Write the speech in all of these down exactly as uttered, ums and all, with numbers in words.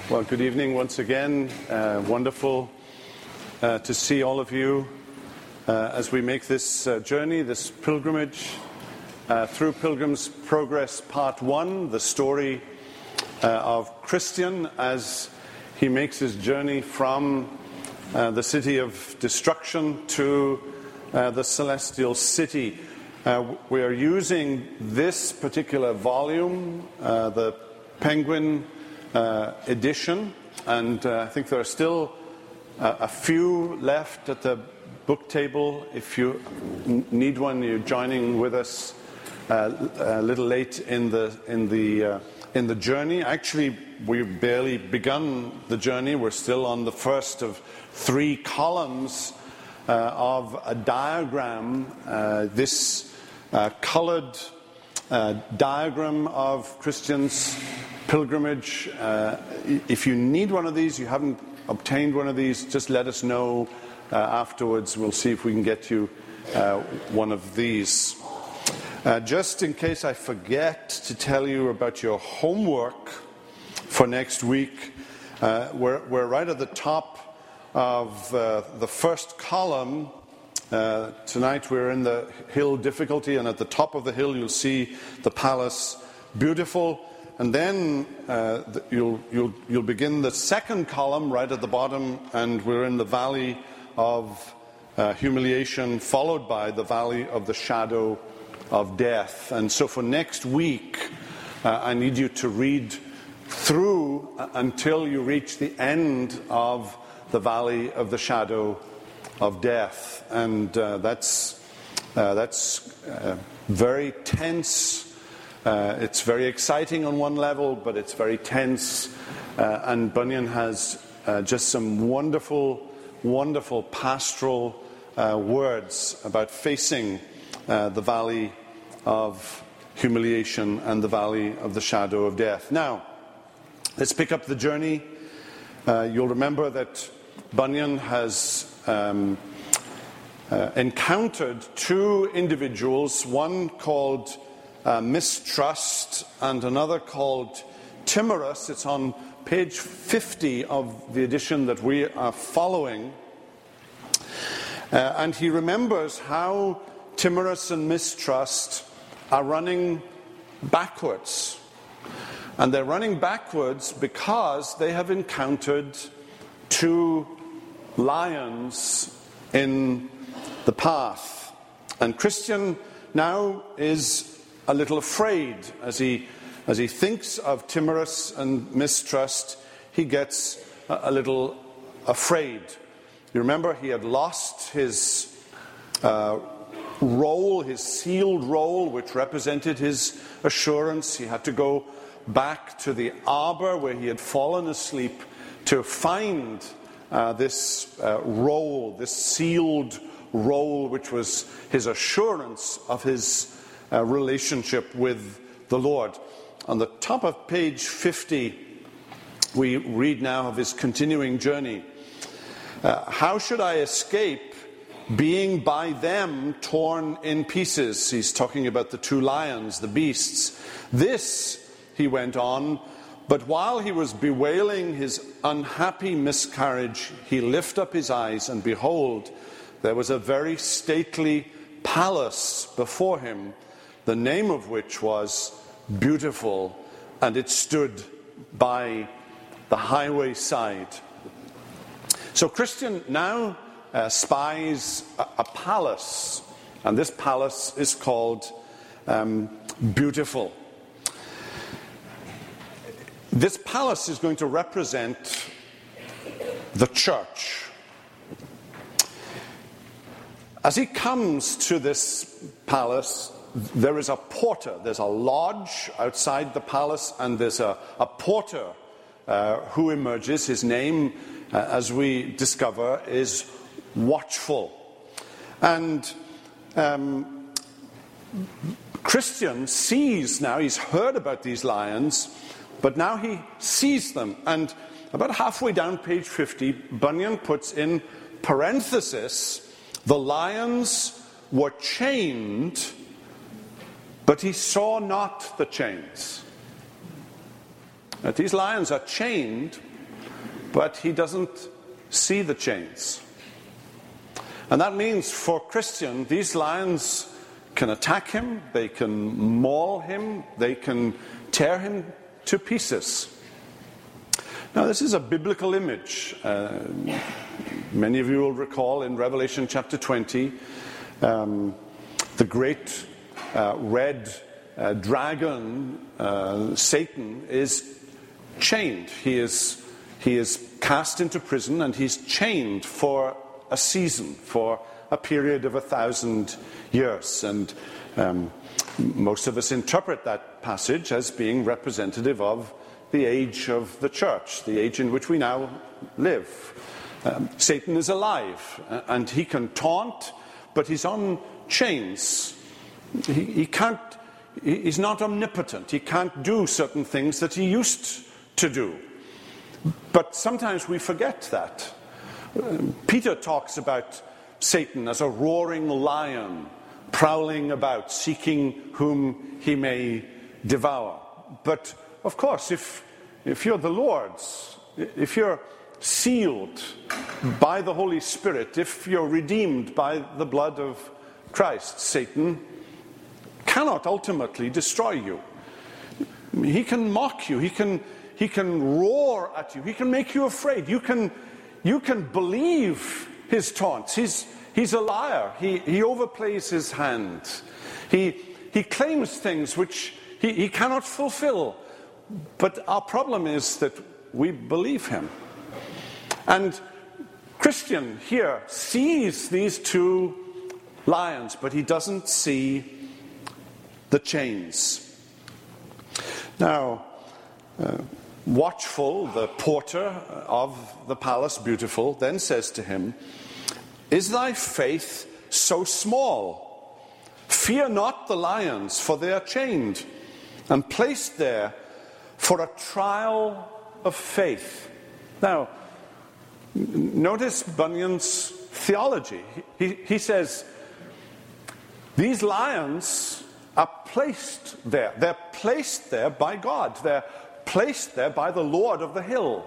Well, good evening once again. Uh, wonderful uh, to see all of you uh, as we make this uh, journey, this pilgrimage uh, through Pilgrim's Progress Part one, the story uh, of Christian as he makes his journey from uh, the city of destruction to uh, the celestial city. Uh, we are using this particular volume, uh, the Penguin Uh, edition, and uh, I think there are still uh, a few left at the book table. If you n- need one, you're joining with us uh, a little late in the in the uh, in the journey. Actually, we've barely begun the journey. We're still on the first of three columns uh, of a diagram. Uh, this uh, coloured uh, diagram of Christians' pilgrimage. Uh, if you need one of these, you haven't obtained one of these, just let us know uh, afterwards. We'll see if we can get you uh, one of these. Uh, just in case I forget to tell you about your homework for next week, uh, we're, we're right at the top of uh, the first column. Uh, tonight we're in the hill difficulty, and at the top of the hill you'll see the palace beautiful. And then uh, you'll, you'll, you'll begin the second column right at the bottom, and we're in the valley of uh, humiliation, followed by the valley of the shadow of death. And so for next week, uh, I need you to read through until you reach the end of the valley of the shadow of death. And uh, that's, uh, that's uh, very tense. Uh, it's very exciting on one level, but it's very tense. Uh, and Bunyan has uh, just some wonderful, wonderful pastoral uh, words about facing uh, the valley of humiliation and the valley of the shadow of death. Now, let's pick up the journey. Uh, you'll remember that Bunyan has um, uh, encountered two individuals, one called Uh, mistrust and another called timorous. It's on page fifty of the edition that we are following. Uh, and he remembers how timorous and mistrust are running backwards. And they're running backwards because they have encountered two lions in the path. And Christian now is a little afraid as he as he thinks of timorous and mistrust. He gets a, a little afraid. You remember he had lost his uh, roll, his sealed roll, which represented his assurance. He had to go back to the arbor where he had fallen asleep to find uh, this uh, roll, this sealed roll, which was his assurance of his Uh, relationship with the Lord. On the top of page fifty, we read now of his continuing journey. Uh, How should I escape being by them torn in pieces? He's talking about the two lions, the beasts. This, he went on, but while he was bewailing his unhappy miscarriage, he lifted up his eyes, and behold, there was a very stately palace before him, the name of which was Beautiful, and it stood by the highway side. So Christian now uh, spies a, a palace, and this palace is called um, Beautiful. This palace is going to represent the church. As he comes to this palace, there is a porter. There's a lodge outside the palace, and there's a, a porter uh, who emerges. His name, uh, as we discover, is Watchful. And um, Christian sees now, he's heard about these lions, but now he sees them. And about halfway down page fifty, Bunyan puts in parenthesis, the lions were chained, but he saw not the chains. That these lions are chained, but he doesn't see the chains. And that means for Christian, these lions can attack him, they can maul him, they can tear him to pieces. Now, this is a biblical image. Uh, many of you will recall in Revelation chapter twenty, um, the great uh, red uh, dragon, uh, Satan, is chained. He is, he is cast into prison, and he's chained for a season, for a period of a thousand years. And um, most of us interpret that passage as being representative of the age of the church, the age in which we now live. Um, Satan is alive, and he can taunt, but he's on chains. He, he can't, he's not omnipotent. He can't do certain things that he used to do. But sometimes we forget that. Um, Peter talks about Satan as a roaring lion, prowling about, seeking whom he may devour. But of course, if, if you're the Lord's, if you're sealed by the Holy Spirit, if you're redeemed by the blood of Christ, Satan cannot ultimately destroy you. He can mock you. He can, he can roar at you. He can make you afraid. You can, you can believe his taunts. He's, he's a liar. He, he overplays his hand. He, he claims things which he, he cannot fulfill. But our problem is that we believe him. And Christian here sees these two lions, but he doesn't see the chains. Now, uh, Watchful, the porter of the palace, Beautiful, then says to him, "Is thy faith so small? Fear not the lions, for they are chained and placed there for a trial of faith." Now, notice Bunyan's theology. He, he says, these lions are placed there. They're placed there by God. They're placed there by the Lord of the hill.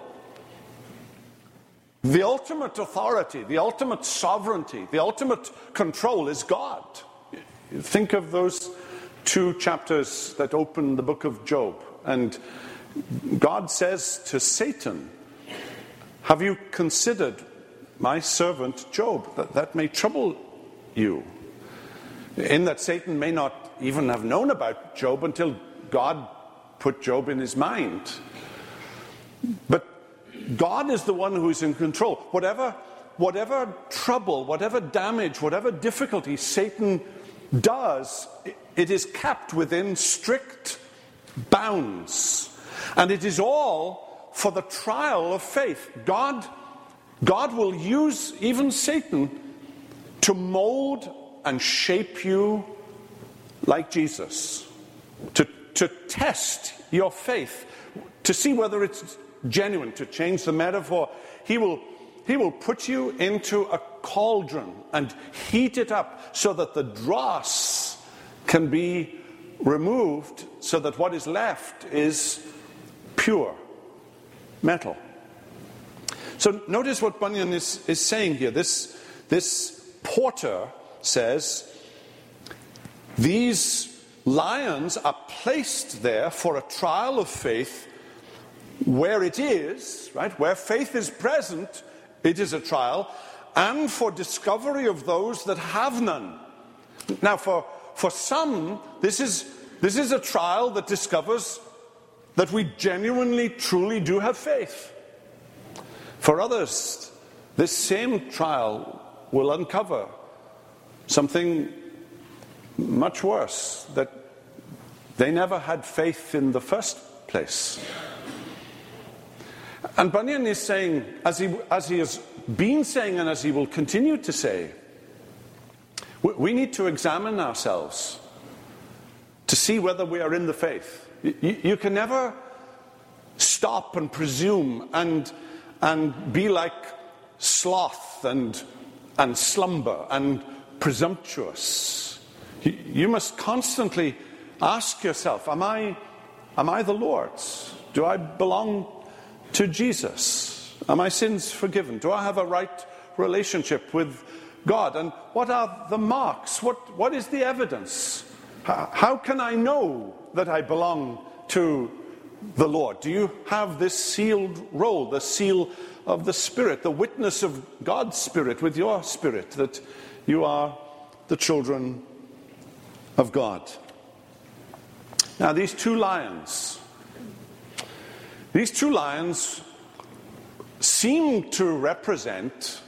The ultimate authority, the ultimate sovereignty, the ultimate control is God. Think of those two chapters that open the book of Job. And God says to Satan, "Have you considered my servant Job? That, that may trouble you." In that Satan may not even have known about Job until God put Job in his mind. But God is the one who is in control. Whatever, whatever trouble, whatever damage, whatever difficulty Satan does, it is kept within strict bounds. And it is all for the trial of faith. God, God will use even Satan to mold and shape you like Jesus, to, to test your faith, to see whether it's genuine, to change the metaphor. He will, he will put you into a cauldron and heat it up so that the dross can be removed, so that what is left is pure metal. So notice what Bunyan is, is saying here. This, this porter says, these lions are placed there for a trial of faith. Where it is, right, where faith is present, it is a trial, and for discovery of those that have none. Now, for, for some, this is, this is a trial that discovers that we genuinely, truly do have faith. For others, this same trial will uncover something much worse, that they never had faith in the first place. And Bunyan is saying, as he, as he has been saying and as he will continue to say, we, we need to examine ourselves to see whether we are in the faith. You, you can never stop and presume and, and be like sloth and, and slumber and presumptuous. You, you must constantly ask yourself, am I, am I the Lord's? Do I belong to Jesus? Are my sins forgiven? Do I have a right relationship with God? And what are the marks? What, what is the evidence? How, how can I know that I belong to the Lord? Do you have this sealed roll, the seal of the Spirit, the witness of God's Spirit with your spirit, that you are the children of God? Now, these two lions, these two lions seem to represent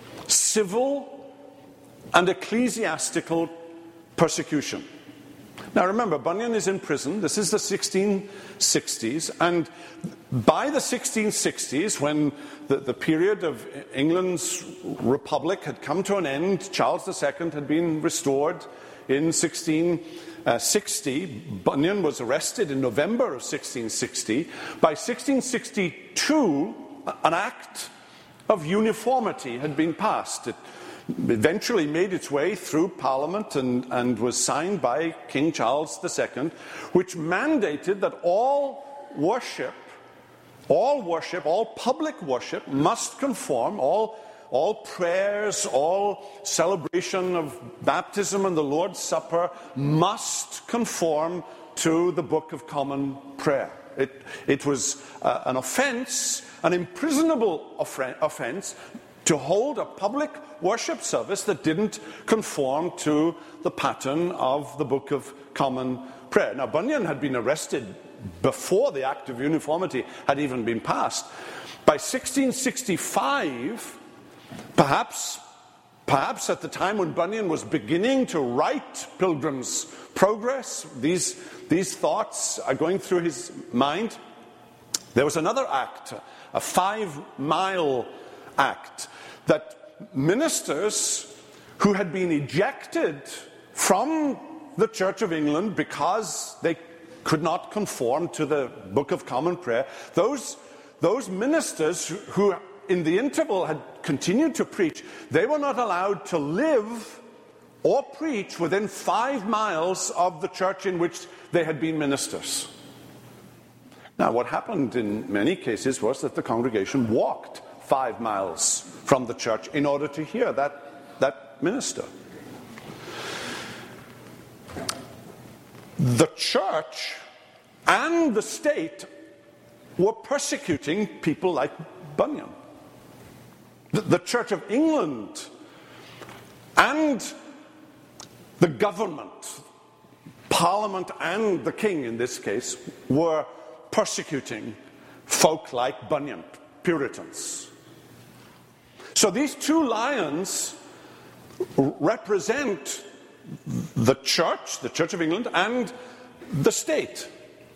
civil and ecclesiastical persecution. Now remember, Bunyan is in prison. This is the sixteen sixties, and by the sixteen sixties, when the, the period of England's republic had come to an end, Charles the Second had been restored in sixteen sixty. Bunyan was arrested in November of sixteen sixty. By sixteen sixty-two, an Act of Uniformity had been passed. It eventually made its way through Parliament and, and was signed by King Charles the Second, which mandated that all worship, all worship, all public worship must conform, all, all prayers, all celebration of baptism and the Lord's Supper must conform to the Book of Common Prayer. It, it was uh, an offense, an imprisonable offense, to hold a public worship service that didn't conform to the pattern of the Book of Common Prayer. Now, Bunyan had been arrested before the Act of Uniformity had even been passed. By sixteen sixty-five, perhaps, perhaps at the time when Bunyan was beginning to write Pilgrim's Progress, these, these thoughts are going through his mind, there was another act, a five-mile act, that ministers who had been ejected from the Church of England because they could not conform to the Book of Common Prayer, those, those ministers who in the interval had continued to preach, they were not allowed to live or preach within five miles of the church in which they had been ministers. Now, what happened in many cases was that the congregation walked five miles from the church in order to hear that, that minister. The church and the state were persecuting people like Bunyan. The, the Church of England and the government, Parliament and the king in this case, were persecuting folk like Bunyan, Puritans. So these two lions represent the church, the Church of England, and the state.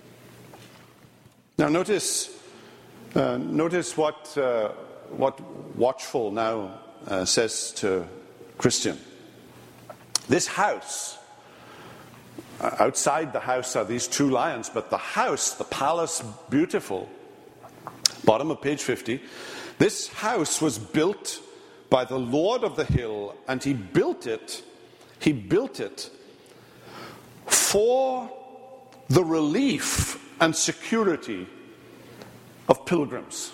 Now notice, uh, notice what uh, what Watchful now uh, says to Christian. This house, uh, outside the house are these two lions, but the house, the palace, beautiful. Bottom of page fifty. This house was built by the Lord of the hill, and he built it, he built it for the relief and security of pilgrims.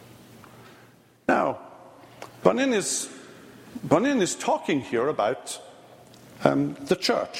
Now, Bunyan is, Bunyan is talking here about um, the church.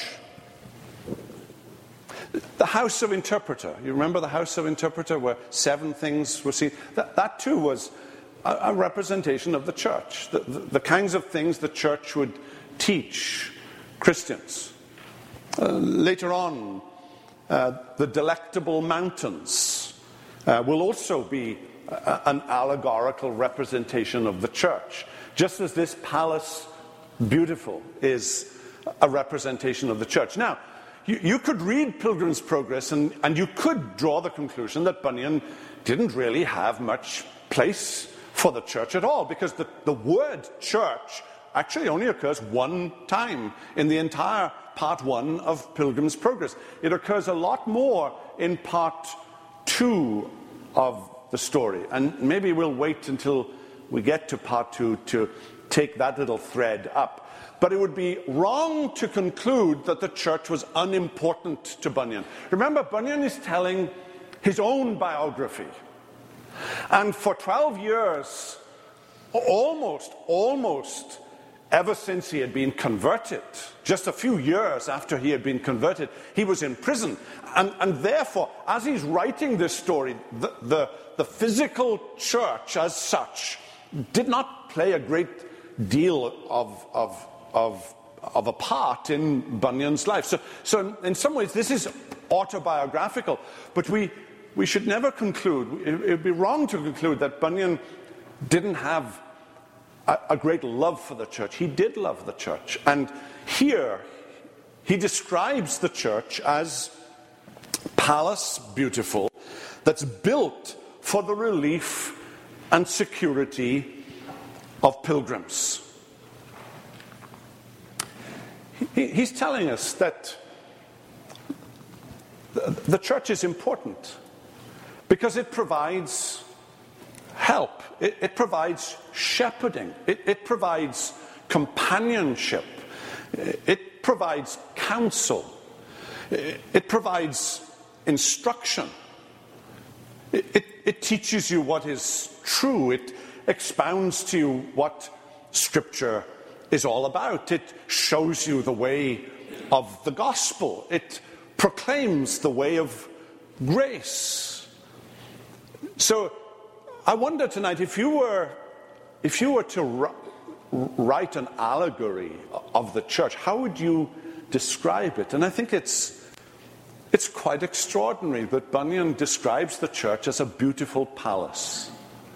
The house of interpreter. You remember the house of interpreter where seven things were seen? That, that too was a, a representation of the church. The, the, the kinds of things the church would teach Christians. Uh, later on, uh, the Delectable Mountains uh, will also be a, an allegorical representation of the church. Just as this palace, beautiful, is a representation of the church. Now, You, you could read Pilgrim's Progress and, and you could draw the conclusion that Bunyan didn't really have much place for the church at all, because the, the word church actually only occurs one time in the entire part one of Pilgrim's Progress. It occurs a lot more in part two of the story. And maybe we'll wait until we get to part two to take that little thread up. But it would be wrong to conclude that the church was unimportant to Bunyan. Remember, Bunyan is telling his own biography. And for twelve years, almost, almost ever since he had been converted, just a few years after he had been converted, he was in prison. And, and therefore, as he's writing this story, the, the, the physical church as such did not play a great deal of, of, of, of a part in Bunyan's life. So, so in some ways, this is autobiographical. But we, we should never conclude, it would be wrong to conclude that Bunyan didn't have a, a great love for the church. He did love the church. And here, he describes the church as palace beautiful, that's built for the relief and security of pilgrims. He, he's telling us that the, the church is important because it provides help, it, it provides shepherding, it, it provides companionship, it provides counsel, it, it provides instruction, it, it, it teaches you what is true, it expounds to you what Scripture is all about, it shows you the way of the gospel, it proclaims the way of grace. So I wonder tonight, if you were if you were to write an allegory of the church, how would you describe it? And I think it's it's quite extraordinary that Bunyan describes the church as a beautiful palace.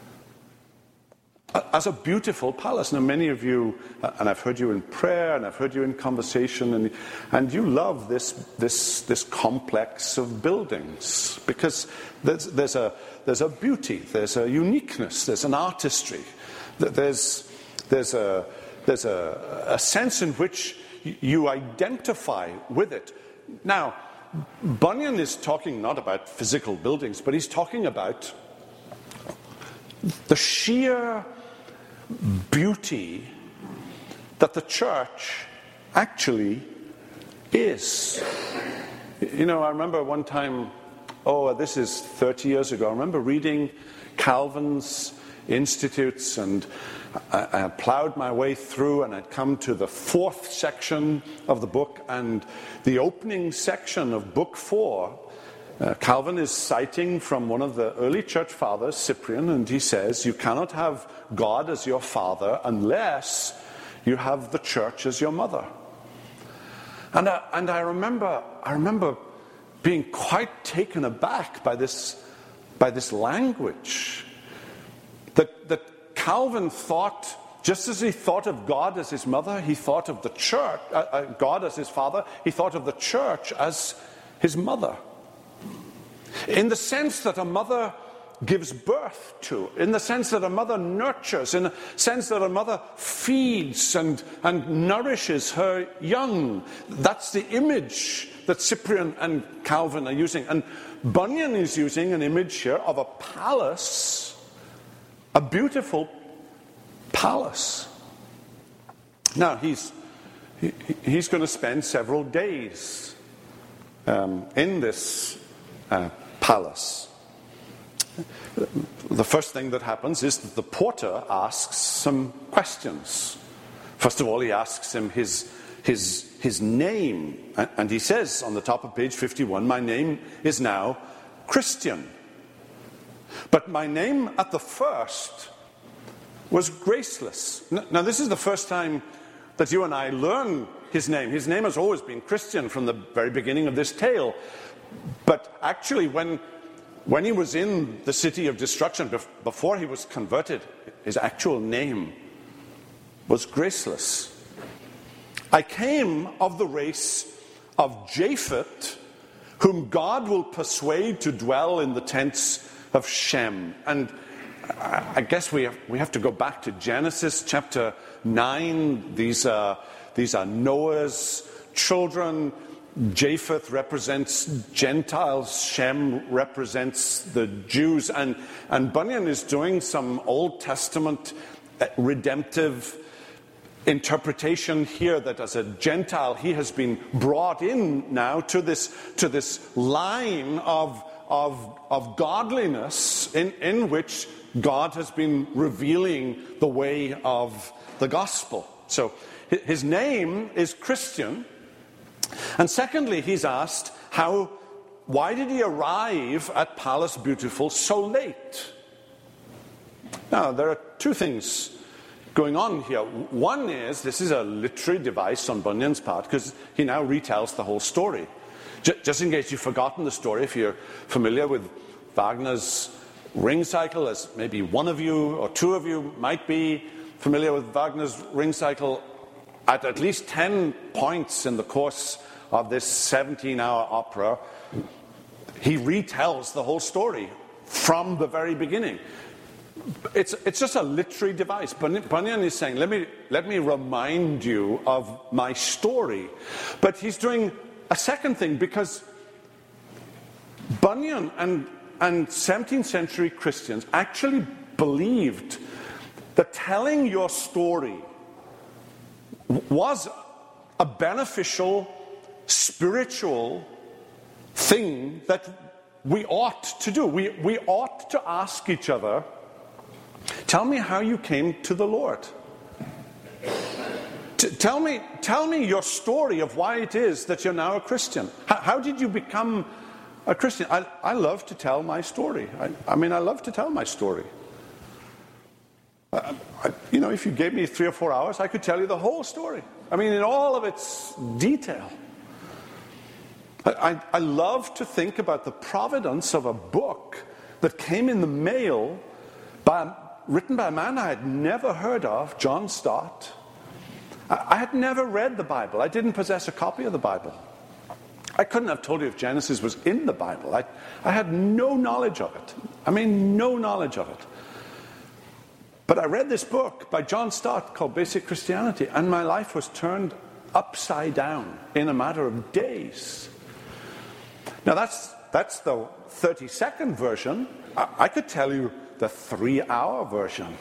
As a beautiful palace. Now, many of you, and I've heard you in prayer, and I've heard you in conversation, and and you love this this this complex of buildings because there's there's a there's a beauty, there's a uniqueness, there's an artistry, there's there's a there's a, a sense in which you identify with it. Now, Bunyan is talking not about physical buildings, but he's talking about the sheer beauty that the church actually is. You know, I remember one time, oh, this is thirty years ago, I remember reading Calvin's Institutes, and I, I had plowed my way through, and I'd come to the fourth section of the book, and the opening section of book four, Uh, Calvin is citing from one of the early church fathers, Cyprian, and he says, you cannot have God as your father unless you have the church as your mother. And I, and I remember, I remember being quite taken aback by this, by this language. That, that Calvin thought, just as he thought of God as his mother, he thought of the church, uh, uh, God as his father, he thought of the church as his mother. In the sense that a mother gives birth to, in the sense that a mother nurtures, in the sense that a mother feeds and, and nourishes her young. That's the image that Cyprian and Calvin are using. And Bunyan is using an image here of a palace, a beautiful palace. Now, he's, he, he's going to spend several days um, in this uh, palace. The first thing that happens is that the porter asks some questions. First of all, he asks him his, his, his name. And he says on the top of page fifty-one, my name is now Christian. But my name at the first was Graceless. Now, this is the first time that you and I learn his name. His name has always been Christian from the very beginning of this tale. But actually, when, when he was in the city of destruction, before he was converted, his actual name was Graceless. I came of the race of Japheth, whom God will persuade to dwell in the tents of Shem. And I guess we have, we have to go back to Genesis chapter nine. These are, these are Noah's children. Japheth represents Gentiles, Shem represents the Jews, and, and Bunyan is doing some Old Testament redemptive interpretation here that as a Gentile he has been brought in now to this, to this line of, of, of godliness in, in which God has been revealing the way of the gospel. So his name is Christian. And secondly, he's asked, how, why did he arrive at Palace Beautiful so late? Now, there are two things going on here. One is, this is a literary device on Bunyan's part, because he now retells the whole story. J- just in case you've forgotten the story, if you're familiar with Wagner's Ring Cycle, as maybe one of you or two of you might be familiar with Wagner's Ring Cycle, at at least ten points in the course of this seventeen-hour opera, he retells the whole story from the very beginning. It's, it's just a literary device. Bunyan is saying, let me, let me remind you of my story. But he's doing a second thing, because Bunyan and, and seventeenth century Christians actually believed that telling your story was a beneficial, spiritual thing that we ought to do. We, we ought to ask each other, tell me how you came to the Lord. T- tell me, tell me your story of why it is that you're now a Christian. How, how did you become a Christian? I, I love to tell my story. I, I mean, I love to tell my story. I, I, you know, if you gave me three or four hours, I could tell you the whole story. I mean, in all of its detail. I, I, I love to think about the providence of a book that came in the mail by, written by a man I had never heard of, John Stott. I, I had never read the Bible. I didn't possess a copy of the Bible. I couldn't have told you if Genesis was in the Bible. I, I had no knowledge of it. I mean, no knowledge of it. But I read this book by John Stott called Basic Christianity, and my life was turned upside down in a matter of days. Now that's that's the thirty-second version. I, I could tell you the three-hour version.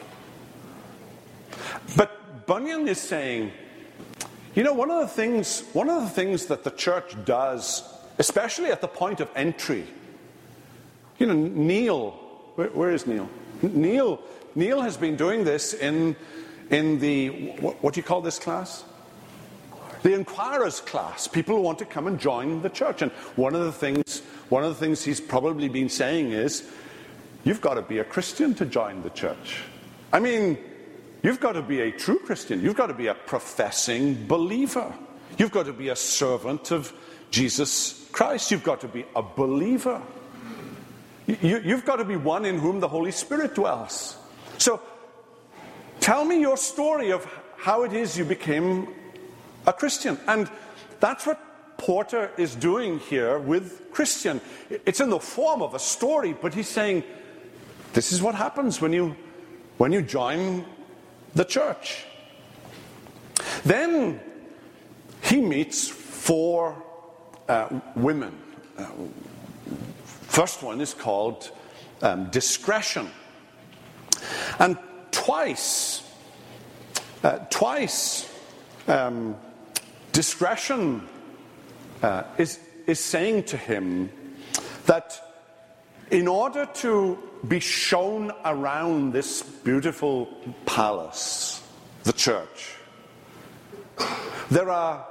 But Bunyan is saying, you know, one of the things one of the things that the church does, especially at the point of entry. You know, Neil, where, where is Neil? Neil Neil has been doing this in in the what, what do you call this class? The Inquirers class. People who want to come and join the church. And one of the things one of the things he's probably been saying is, you've got to be a Christian to join the church. I mean, you've got to be a true Christian. You've got to be a professing believer. You've got to be a servant of Jesus Christ. You've got to be a believer. You, you've got to be one in whom the Holy Spirit dwells. So, tell me your story of how it is you became a Christian. And that's what Porter is doing here with Christian. It's in the form of a story, but he's saying, this is what happens when you when you join the church. Then he meets four uh, women. Uh, first one is called um, Discretion. And twice, uh, twice, um, Discretion uh, is, is saying to him that in order to be shown around this beautiful palace, the church, there are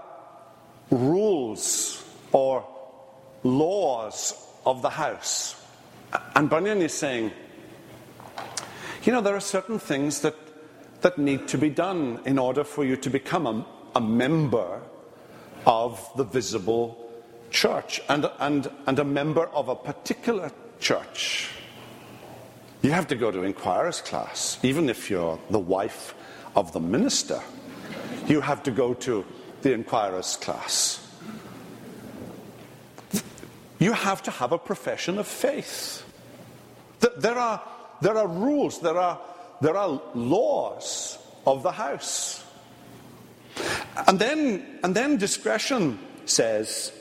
rules or laws of the house. And Bunyan is saying, you know, there are certain things that, that need to be done in order for you to become a, a member of the visible church and, and, and a member of a particular church. You have to go to Inquirers class, even if you're the wife of the minister. You have to go to the Inquirers class. You have to have a profession of faith. There are There are rules, there are, there are laws of the house. And then, and then Discretion says,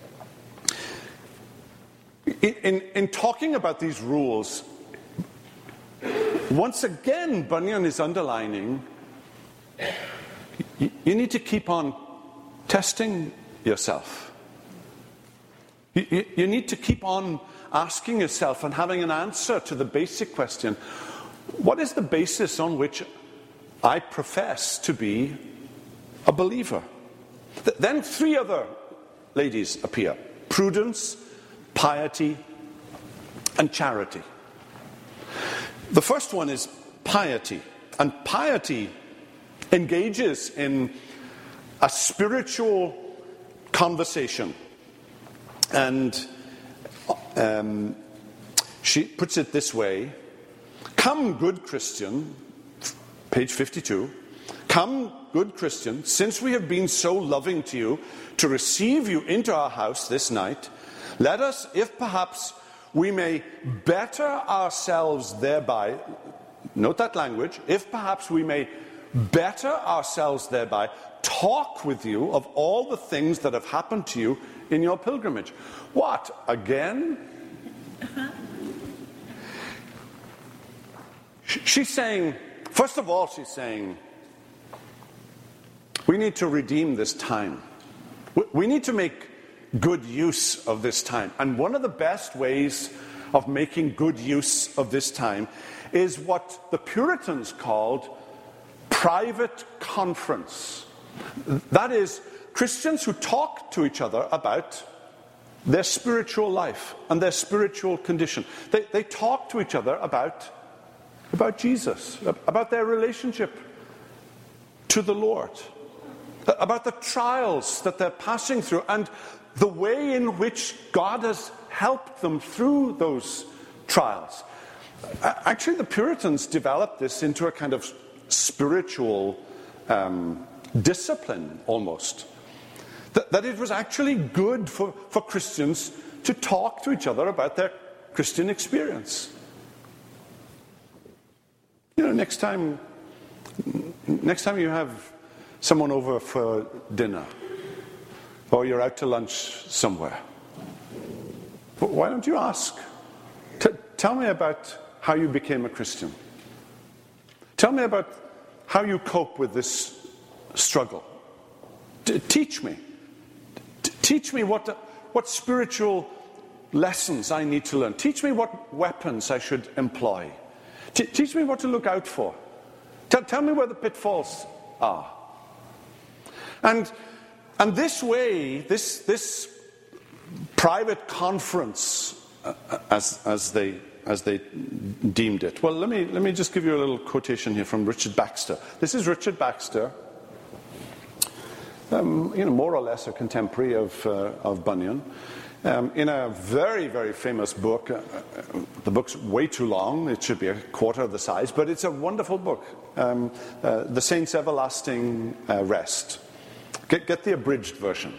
in, in, in talking about these rules, once again Bunyan is underlining, you, you need to keep on testing yourself. You, you, you need to keep on asking yourself and having an answer to the basic question, what is the basis on which I profess to be a believer? Th- then three other ladies appear: prudence, piety, and charity. The first one is piety. And piety engages in a spiritual conversation. And um, she puts it this way: "Come, good Christian," page fifty-two, "come, good Christian, since we have been so loving to you to receive you into our house this night, let us, if perhaps we may better ourselves thereby," note that language, "if perhaps we may better ourselves thereby, talk with you of all the things that have happened to you in your pilgrimage." What? Again? She's saying, first of all, she's saying, we need to redeem this time. We need to make good use of this time. And one of the best ways of making good use of this time is what the Puritans called private conference. That is, Christians who talk to each other about their spiritual life and their spiritual condition. They, they talk to each other about, about Jesus, about their relationship to the Lord, about the trials that they're passing through, and the way in which God has helped them through those trials. Actually, the Puritans developed this into a kind of spiritual um, discipline, almost. That, that it was actually good for, for Christians to talk to each other about their Christian experience. You know, next time, next time you have someone over for dinner, or you're out to lunch somewhere, why don't you ask? T- tell me about how you became a Christian. Tell me about how you cope with this struggle. T- teach me. T- teach me what, what spiritual lessons I need to learn. Teach me what weapons I should employ. T- teach me what to look out for. T- tell me where the pitfalls are. And and this way, this this private conference, uh, as as they as they deemed it. Well, let me let me just give you a little quotation here from Richard Baxter. This is Richard Baxter, um, you know, more or less a contemporary of uh, of Bunyan, um, in a very very famous book. Uh, the book's way too long; it should be a quarter of the size, but it's a wonderful book. Um, uh, The Saint's Everlasting uh, Rest. Get, get the abridged version.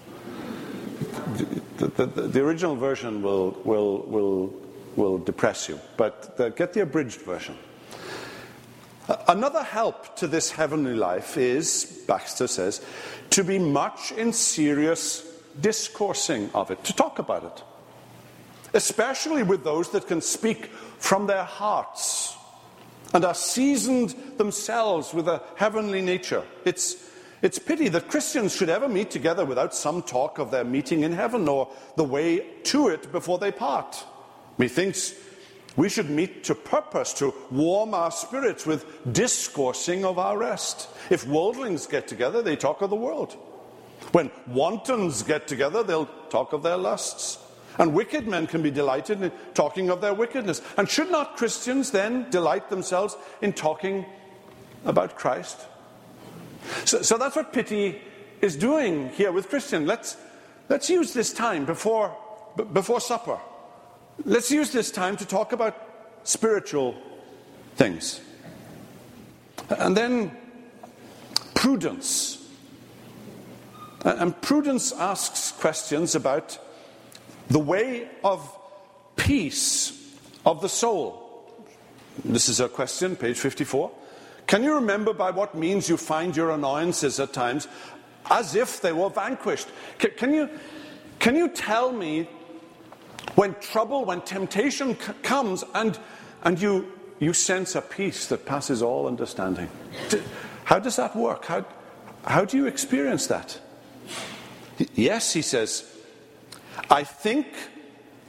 The, the, the, the original version will will will will depress you, but the, get the abridged version. Another help to this heavenly life is, Baxter says, to be much in serious discoursing of it, to talk about it, especially with those that can speak from their hearts and are seasoned themselves with a heavenly nature. It's It's pity that Christians should ever meet together without some talk of their meeting in heaven or the way to it before they part. Methinks we should meet to purpose to warm our spirits with discoursing of our rest. If worldlings get together, they talk of the world. When wantons get together, they'll talk of their lusts. And wicked men can be delighted in talking of their wickedness. And should not Christians then delight themselves in talking about Christ? So, so that's what pity is doing here with Christian. Let's let's use this time before b- before supper. Let's use this time to talk about spiritual things. And then prudence. And prudence asks questions about the way of peace of the soul. This is a question, page fifty-four. Can you remember by what means you find your annoyances at times as if they were vanquished? Can, can you can you tell me when trouble, when temptation c- comes and and you you sense a peace that passes all understanding? How does that work? How how do you experience that? Yes, he says, I think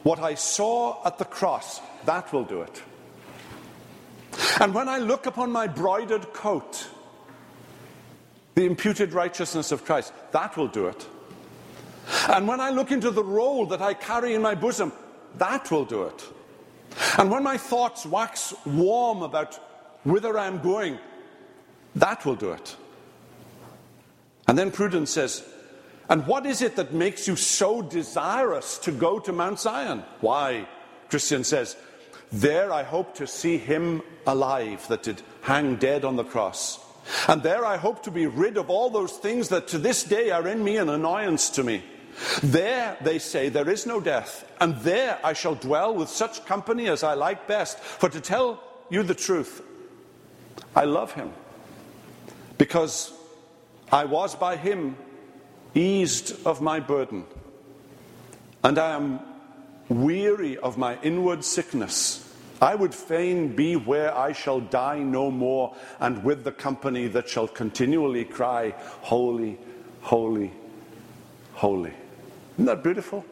what I saw at the cross, that will do it. And when I look upon my broidered coat, the imputed righteousness of Christ, that will do it. And when I look into the roll that I carry in my bosom, that will do it. And when my thoughts wax warm about whither I am going, that will do it. And then Prudence says, and what is it that makes you so desirous to go to Mount Zion? Why, Christian says, there I hope to see him alive that did hang dead on the cross. And there I hope to be rid of all those things that to this day are in me an annoyance to me. There, they say, there is no death, and there I shall dwell with such company as I like best. For to tell you the truth, I love him, because I was by him eased of my burden, and I am weary of my inward sickness. I would fain be where I shall die no more, and with the company that shall continually cry, holy, holy, holy. Isn't that beautiful?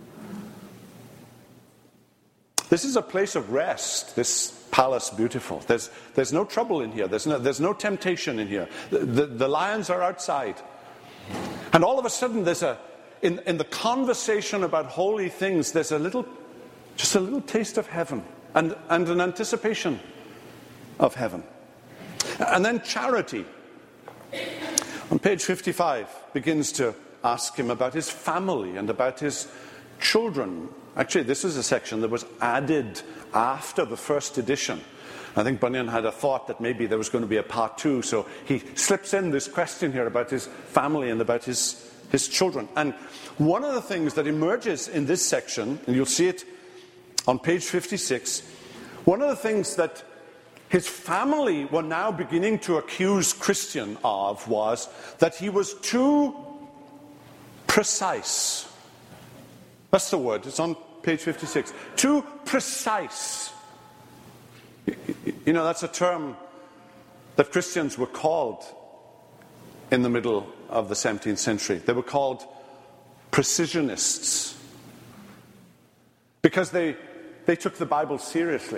This is a place of rest, this palace beautiful. There's, there's no trouble in here. There's no, there's no temptation in here. The, the, the lions are outside. And all of a sudden there's a, in, in the conversation about holy things, there's a little, just a little taste of heaven and, and an anticipation of heaven. And then charity, on page fifty-five, begins to ask him about his family and about his children. Actually, this is a section that was added after the first edition. I think Bunyan had a thought that maybe there was going to be a part two, so he slips in this question here about his family and about his, his children. And one of the things that emerges in this section, and you'll see it on page fifty-six, one of the things that his family were now beginning to accuse Christian of was that he was too precise. That's the word. It's on page fifty-six. Too precise. You know, that's a term that Christians were called in the middle of the seventeenth century. They were called precisionists because they, they took the Bible seriously.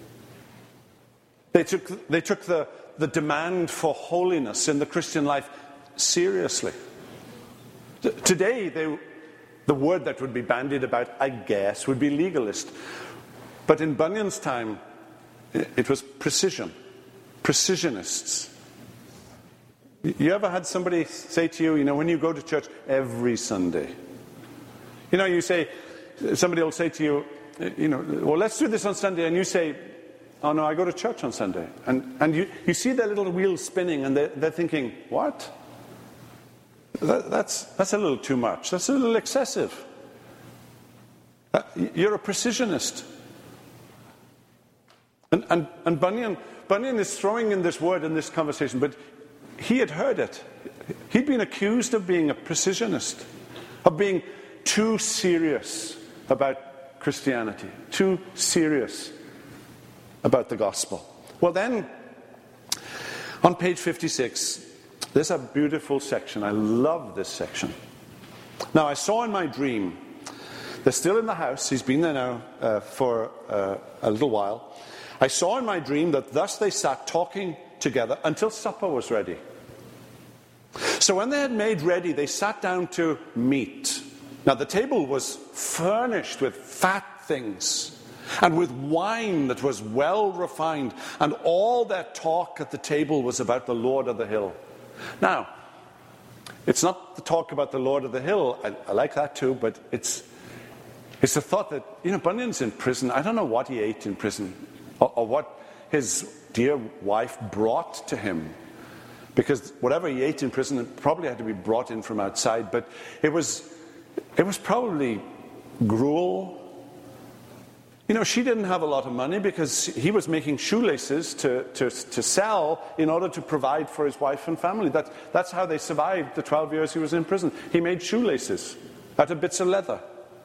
They took, they took the, the demand for holiness in the Christian life seriously. Today, they, the word that would be bandied about, I guess, would be legalist. But in Bunyan's time, it was precision. Precisionists. You ever had somebody say to you, you know, when you go to church every Sunday, you know, you say, somebody will say to you, you know, well, let's do this on Sunday, and you say, oh no, I go to church on Sunday. And and you, you see their little wheels spinning, and they're, they're thinking, what? That, that's, that's a little too much. That's a little excessive. Uh, you're a precisionist. And, and, and Bunyan, Bunyan is throwing in this word in this conversation, but he had heard it. He'd been accused of being a precisionist, of being too serious about Christianity, too serious about the gospel. Well then, on page fifty-six, there's a beautiful section. I love this section. Now, I saw in my dream, they're still in the house. He's been there now uh, for uh, a little while. I saw in my dream that thus they sat talking together until supper was ready. So when they had made ready, they sat down to meat. Now the table was furnished with fat things and with wine that was well refined, and all their talk at the table was about the Lord of the hill. Now, it's not the talk about the Lord of the hill. I, I like that too, but it's it's the thought that, you know, Bunyan's in prison. I don't know what he ate in prison, or, or what his dear wife brought to him, because whatever he ate in prison, it probably had to be brought in from outside. But it was it was probably gruel. You know, she didn't have a lot of money because he was making shoelaces to, to, to sell in order to provide for his wife and family. That, that's how they survived the twelve years he was in prison. He made shoelaces out of bits of leather.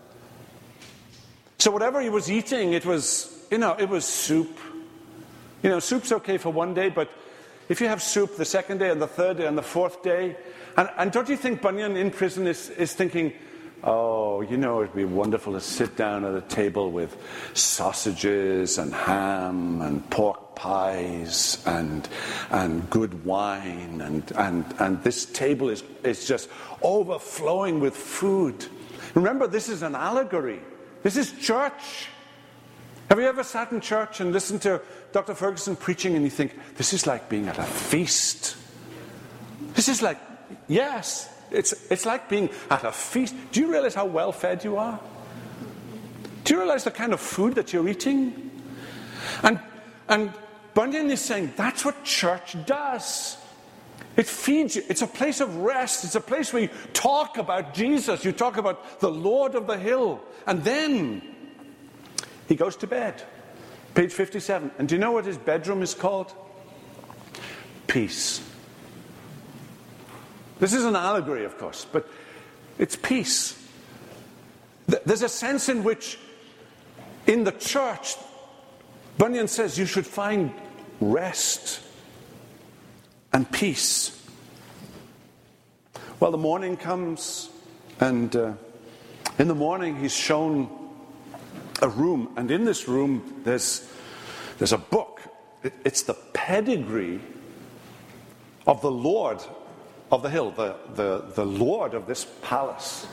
So whatever he was eating, it was, you know, it was soup. You know, soup's okay for one day, but if you have soup the second day and the third day and the fourth day, and, and don't you think Bunyan in prison is, is thinking, Oh, you know, it'd be wonderful to sit down at a table with sausages and ham and pork pies and and good wine, and and and this table is is just overflowing with food. Remember, this is an allegory. This is church. Have you ever sat in church and listened to Doctor Ferguson preaching and you think, this is like being at a feast? This is like, yes, it's it's like being at a feast. Do you realize how well fed you are? Do you realize the kind of food that you're eating? And and Bunyan is saying that's what church does. It feeds you. It's a place of rest. It's a place where you talk about Jesus. You talk about the Lord of the hill. And then he goes to bed. Page fifty-seven. And do you know what his bedroom is called? Peace. This is an allegory, of course, but it's peace. There's a sense in which in the church, Bunyan says you should find rest and peace. Well, the morning comes, and uh, in the morning he's shown a room, and in this room there's there's a book. It, it's the pedigree of the Lord of the hill, the, the, the Lord of this palace.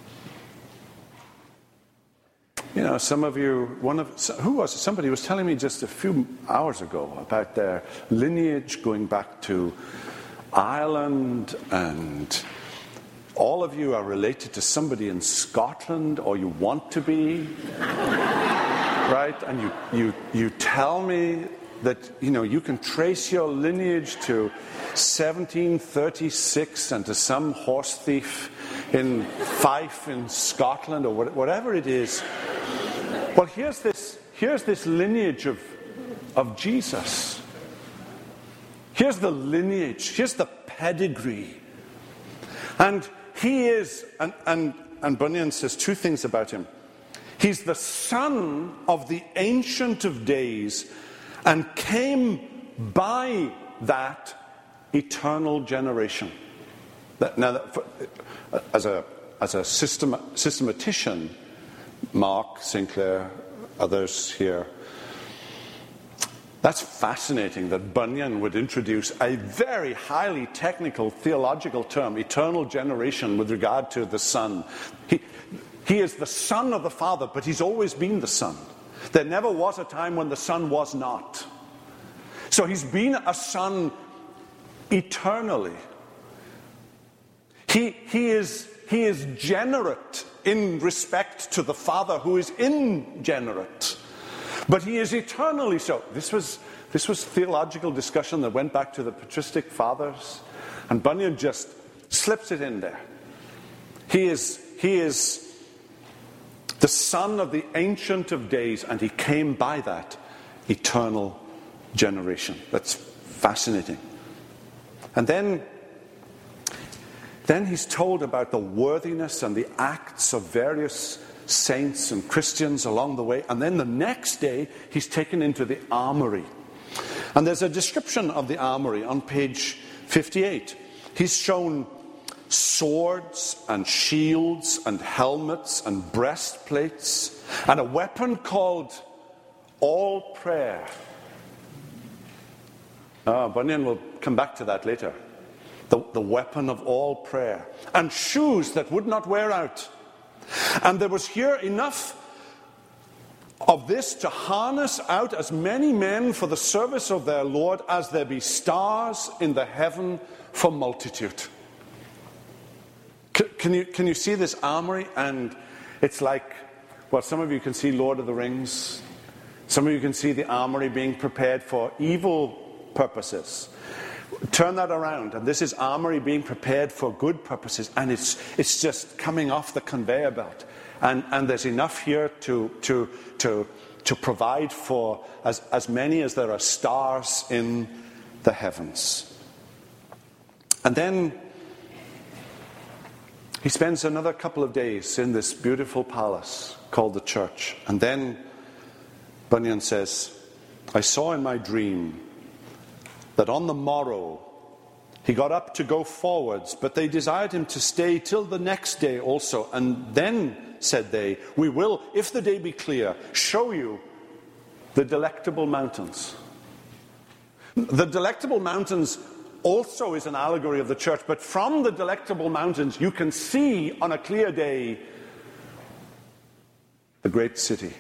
You know, some of you, one of, who was it? Somebody was telling me just a few hours ago about their lineage going back to Ireland, and all of you are related to somebody in Scotland, or you want to be, right? And you, you, you tell me that, you know, you can trace your lineage to seventeen thirty-six and to some horse thief in Fife in Scotland, or whatever it is. Well, here's this, here's this lineage of, of Jesus. Here's the lineage. Here's the pedigree. And he is, and, and, and Bunyan says two things about him. He's the son of the Ancient of Days and came by that eternal generation. That, now, that for, as a as a system, systematician, Mark Sinclair, others here, that's fascinating that Bunyan would introduce a very highly technical theological term, eternal generation, with regard to the Son. He, he is the Son of the Father, but he's always been the Son. There never was a time when the Son was not. So he's been a Son eternally. He, he, is, he is generate in respect to the Father, who is ingenerate. But he is eternally so. This was, this was theological discussion that went back to the patristic fathers, and Bunyan just slips it in there. He is, he is the Son of the Ancient of Days, and he came by that eternal generation. That's fascinating. And then, then he's told about the worthiness and the acts of various saints and Christians along the way. And then the next day, he's taken into the armory. And there's a description of the armory on page fifty-eight. He's shown swords and shields and helmets and breastplates and a weapon called all prayer. Ah, Bunyan will come back to that later. The, the weapon of all prayer. And shoes that would not wear out. And there was here enough of this to harness out as many men for the service of their Lord as there be stars in the heaven for multitude. C- can you, can you see this armory? And it's like, well, some of you can see Lord of the Rings. Some of you can see the armory being prepared for evil purposes. Turn that around, and this is armory being prepared for good purposes, and it's it's just coming off the conveyor belt, and and there's enough here to to to to provide for as as many as there are stars in the heavens. And then he spends another couple of days in this beautiful palace called the church, and then Bunyan says, I saw in my dream that on the morrow He got up to go forwards, but they desired him to stay till the next day also. And then said they, we will, if the day be clear, show you the Delectable Mountains. The Delectable Mountains also is an allegory of the church, but from the Delectable Mountains you can see on a clear day the great city.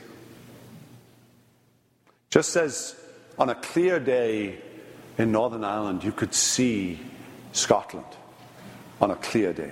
Just as on a clear day in Northern Ireland you could see Scotland on a clear day.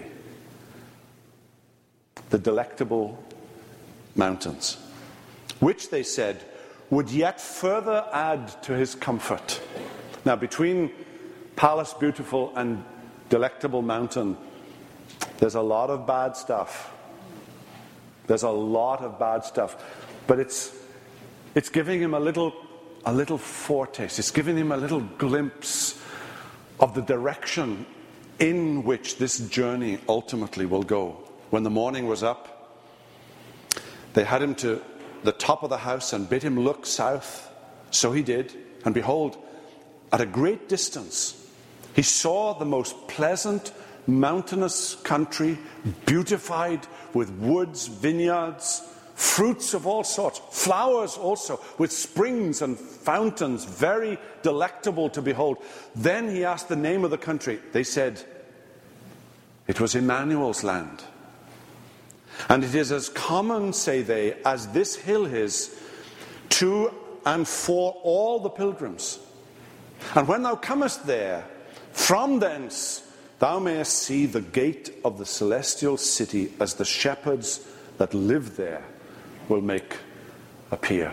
The Delectable Mountains, which they said would yet further add to his comfort. Now, between Palace Beautiful and Delectable Mountain, there's a lot of bad stuff. There's a lot of bad stuff. But it's it's giving him a little a little foretaste. It's giving him a little glimpse of the direction in which this journey ultimately will go. When the morning was up, they had him to the top of the house and bid him look south. So he did, and behold, at a great distance, he saw the most pleasant mountainous country, beautified with woods, vineyards, fruits of all sorts, flowers also, with springs and fountains, very delectable to behold. Then he asked the name of the country. They said, it was Emmanuel's land. And it is as common, say they, as this hill is to and for all the pilgrims. And when thou comest there, from thence thou mayest see the gate of the celestial city, as the shepherds that live there will make appear.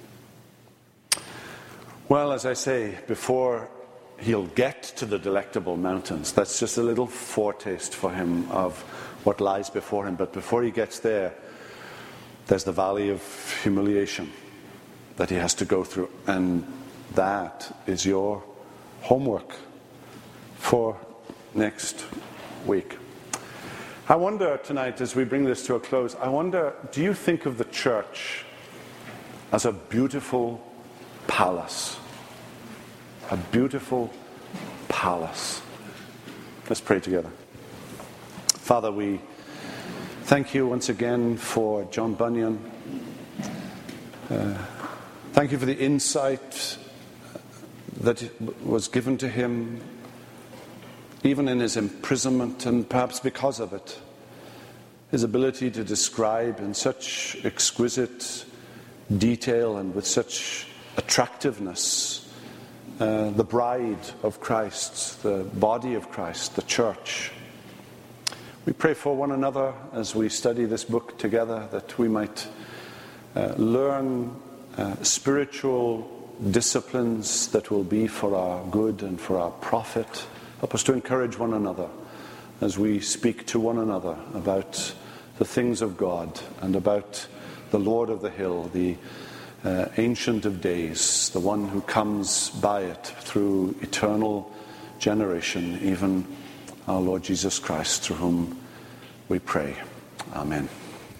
Well, as I say, before he'll get to the Delectable Mountains, that's just a little foretaste for him of what lies before him. But before he gets there, there's the valley of humiliation that he has to go through. And that is your homework for next week. I wonder tonight, as we bring this to a close, I wonder, do you think of the church as a beautiful palace? A beautiful palace. Let's pray together. Father, we thank you once again for John Bunyan. Uh, thank you for the insight that was given to him, even in his imprisonment, and perhaps because of it, his ability to describe in such exquisite detail and with such attractiveness uh, the bride of Christ, the body of Christ, the church. We pray for one another as we study this book together, that we might uh, learn uh, spiritual disciplines that will be for our good and for our profit. Help us to encourage one another as we speak to one another about the things of God and about the Lord of the hill, the uh, Ancient of Days, the one who comes by it through eternal generation, even our Lord Jesus Christ, through whom we pray. Amen.